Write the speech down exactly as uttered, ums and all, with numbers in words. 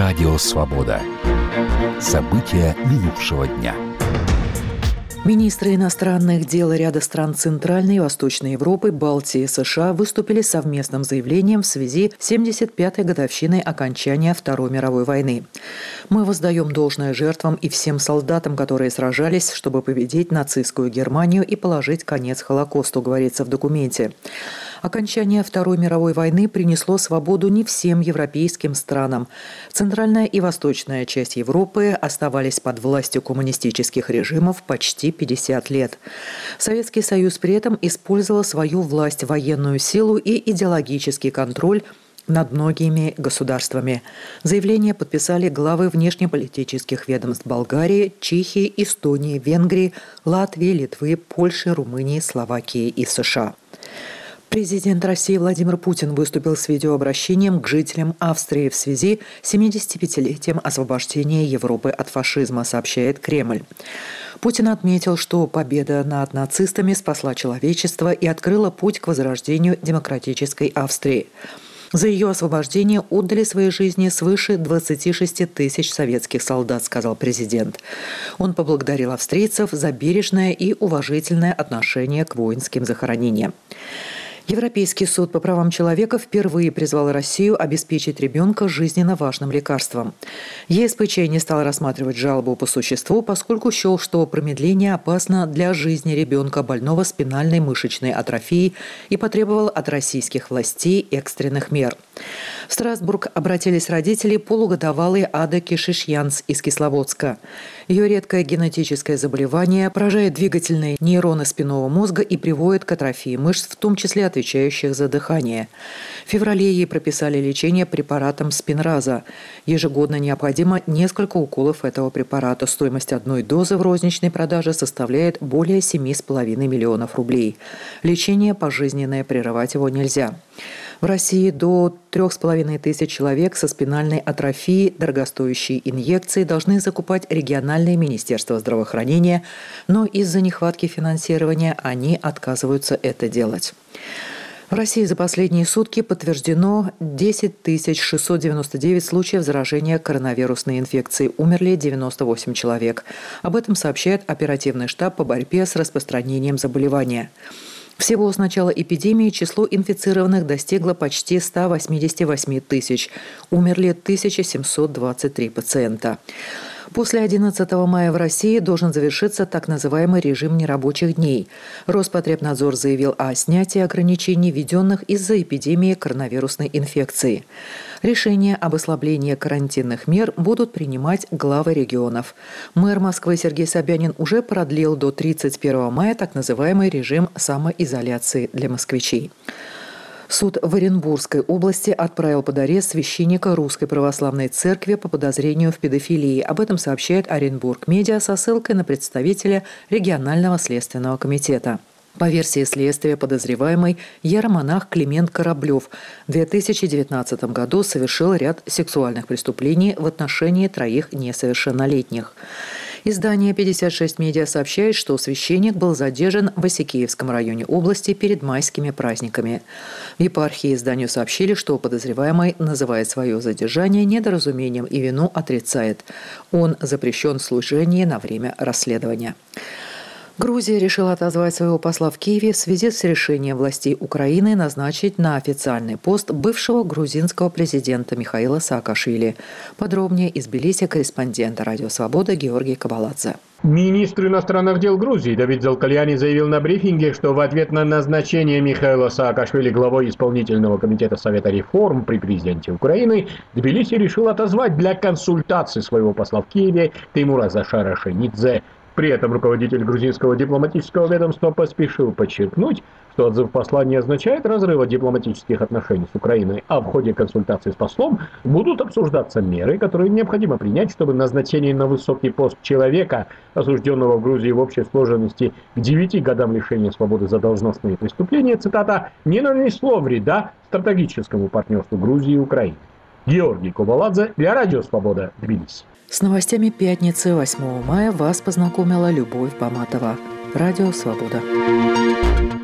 Радио «Свобода». События минувшего дня. Министры иностранных дел ряда стран Центральной и Восточной Европы, Балтии и США выступили с совместным заявлением в связи с семьдесят пятой годовщиной окончания Второй мировой войны. «Мы воздаем должное жертвам и всем солдатам, которые сражались, чтобы победить нацистскую Германию и положить конец Холокосту», говорится в документе. Окончание Второй мировой войны принесло свободу не всем европейским странам. Центральная и восточная часть Европы оставались под властью коммунистических режимов почти пятьдесят лет. Советский Союз при этом использовал свою власть, военную силу и идеологический контроль над многими государствами. Заявление подписали главы внешнеполитических ведомств Болгарии, Чехии, Эстонии, Венгрии, Латвии, Литвы, Польши, Румынии, Словакии и США. Президент России Владимир Путин выступил с видеообращением к жителям Австрии в связи с семидесятипятилетием освобождения Европы от фашизма, сообщает Кремль. Путин отметил, что победа над нацистами спасла человечество и открыла путь к возрождению демократической Австрии. За ее освобождение отдали свои жизни свыше двадцати шести тысяч советских солдат, сказал президент. Он поблагодарил австрийцев за бережное и уважительное отношение к воинским захоронениям. Европейский суд по правам человека впервые призвал Россию обеспечить ребенка жизненно важным лекарством. ЕСПЧ не стал рассматривать жалобу по существу, поскольку счел, что промедление опасно для жизни ребенка, больного спинальной мышечной атрофией, и потребовал от российских властей экстренных мер. В Страсбург обратились родители полугодовалой Ады Кишишьянц из Кисловодска. Ее редкое генетическое заболевание поражает двигательные нейроны спинного мозга и приводит к атрофии мышц, в том числе отвечающих за дыхание. В феврале ей прописали лечение препаратом Спинраза. Ежегодно необходимо несколько уколов этого препарата. Стоимость одной дозы в розничной продаже составляет более семи с половиной миллионов рублей. Лечение пожизненное, прерывать его нельзя. В России до трех с половиной тысяч человек со спинальной атрофией дорогостоящие инъекции должны закупать региональные министерства здравоохранения, но из-за нехватки финансирования они отказываются это делать. В России за последние сутки подтверждено десять тысяч шестьсот девяносто девять случаев заражения коронавирусной инфекцией. Умерли девяносто восемь человек. Об этом сообщает оперативный штаб по борьбе с распространением заболевания. Всего с начала эпидемии число инфицированных достигло почти ста восьмидесяти восьми тысяч. Умерли тысяча семьсот двадцать три пациента. После одиннадцатого мая в России должен завершиться так называемый режим нерабочих дней. Роспотребнадзор заявил о снятии ограничений, введенных из-за эпидемии коронавирусной инфекции. Решения об ослаблении карантинных мер будут принимать главы регионов. Мэр Москвы Сергей Собянин уже продлил до тридцать первого мая так называемый режим самоизоляции для москвичей. Суд в Оренбургской области отправил под арест священника Русской Православной Церкви по подозрению в педофилии. Об этом сообщает Оренбург Медиа со ссылкой на представителя регионального следственного комитета. По версии следствия, подозреваемый иеромонах Климент Кораблев в две тысячи девятнадцатом году совершил ряд сексуальных преступлений в отношении троих несовершеннолетних. Издание пятьдесят шесть медиа сообщает, что священник был задержан в Осикеевском районе области перед майскими праздниками. В епархии изданию сообщили, что подозреваемый называет свое задержание недоразумением и вину отрицает. Он запрещен в служении на время расследования. Грузия решила отозвать своего посла в Киеве в связи с решением властей Украины назначить на официальный пост бывшего грузинского президента Михаила Саакашвили. Подробнее из Тбилиси корреспондент «Радио Свобода» Георгий Кабаладзе. Министр иностранных дел Грузии Давид Залкальяни заявил на брифинге, что в ответ на назначение Михаила Саакашвили главой исполнительного комитета Совета реформ при президенте Украины, Тбилиси решил отозвать для консультаций своего посла в Киеве Теймура Зашара Шенидзе. При этом руководитель грузинского дипломатического ведомства поспешил подчеркнуть, что отзыв посла не означает разрыва дипломатических отношений с Украиной, а в ходе консультаций с послом будут обсуждаться меры, которые необходимо принять, чтобы назначение на высокий пост человека, осужденного в Грузии в общей сложности к девяти годам лишения свободы за должностные преступления, цитата, не нанесло вреда стратегическому партнерству Грузии и Украины. Георгий Кабаладзе для Радио Свобода, Тбилиси. С новостями пятницы восьмого мая вас познакомила Любовь Баматова. Радио Свобода.